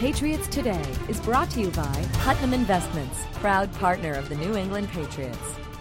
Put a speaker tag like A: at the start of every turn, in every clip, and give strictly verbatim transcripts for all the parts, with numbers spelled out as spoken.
A: Patriots Today is brought to you by Putnam Investments, proud partner of the New England Patriots.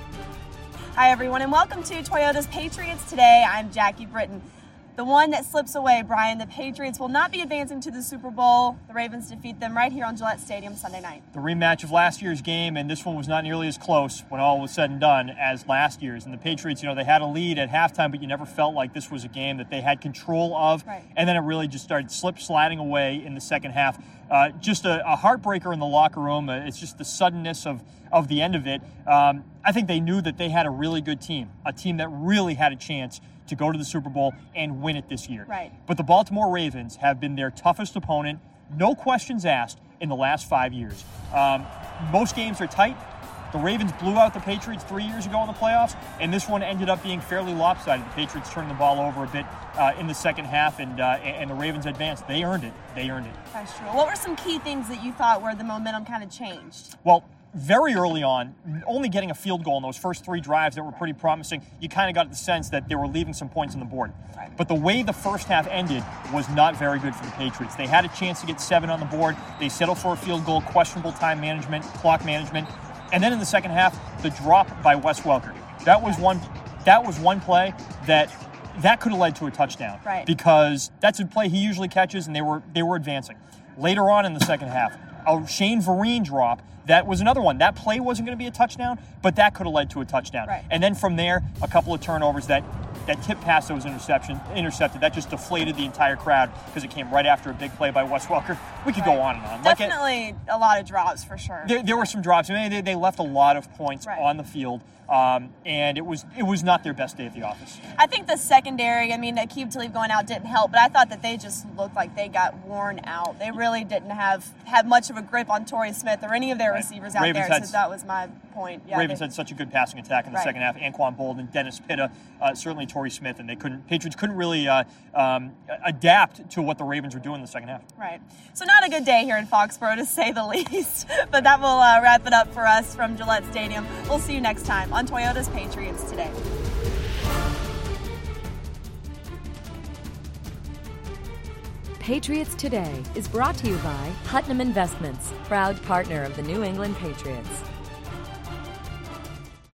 B: Hi, everyone, and welcome to Toyota's Patriots Today. I'm Jackie Britton. The one that slips away, Brian, the Patriots will not be advancing to the Super Bowl. The Ravens defeat them right here on Gillette Stadium Sunday night.
C: The rematch of last year's game, and this one was not nearly as close when all was said and done as last year's. And the Patriots, you know, they had a lead at halftime, but you never felt like this was a game that they had control of.
B: Right. And
C: then it really just started slip-sliding away in the second half. Uh, just a, a heartbreaker in the locker room. Uh, it's just the suddenness of, of the end of it. Um, I think they knew that they had a really good team, a team that really had a chance to go to the Super Bowl and win it this year.
B: Right.
C: But the Baltimore Ravens have been their toughest opponent, no questions asked, in the last five years. Um, most games are tight. The Ravens blew out the Patriots three years ago in the playoffs, and this one ended up being fairly lopsided. The Patriots turned the ball over a bit uh, in the second half, and uh, and the Ravens advanced. They earned it. They earned it.
B: That's true. What were some key things that you thought where the momentum kind of changed?
C: Well, very early on, only getting a field goal in those first three drives that were pretty promising, you kind of got the sense that they were leaving some points on the board.
B: Right.
C: But the way the first half ended was not very good for the Patriots. They had a chance to get seven on the board. They settled for a field goal, questionable time management, clock management. And then in the second half, the drop by Wes Welker. That was one that was one play that that could have led to a touchdown.
B: Right.
C: Because that's a play he usually catches, and they were they were advancing. Later on in the second half, a Shane Vereen drop, that was another one. That play wasn't going to be a touchdown, but that could have led to a touchdown.
B: Right.
C: And then from there, a couple of turnovers. That that tip pass that was interception intercepted, that just deflated the entire crowd because it came right after a big play by Wes Welker. We could
B: Right.
C: go on and on.
B: Definitely like it, a lot of drops for sure.
C: There, there were some drops. I mean, they, they left a lot of points
B: Right.
C: on the field, um, and it was it was not their best day at the office.
B: I think the secondary, I mean, Aqib Talib going out didn't help, but I thought that they just looked like they got worn out. They really didn't have, have much of a grip on Torrey Smith or any of their
C: Right.
B: receivers out
C: Ravens
B: there,
C: had,
B: so that was my point. Yeah,
C: Ravens
B: they,
C: had such a good passing attack in the
B: Right.
C: second half. Anquan Boldin, Dennis Pitta, uh, certainly Torrey Smith, and they couldn't. Patriots couldn't really uh, um, adapt to what the Ravens were doing in the second half.
B: Right. So not a good day here in Foxborough, to say the least. But that will uh, wrap it up for us from Gillette Stadium. We'll see you next time on Toyota's Patriots Today.
A: Patriots Today is brought to you by Putnam Investments, proud partner of the New England Patriots.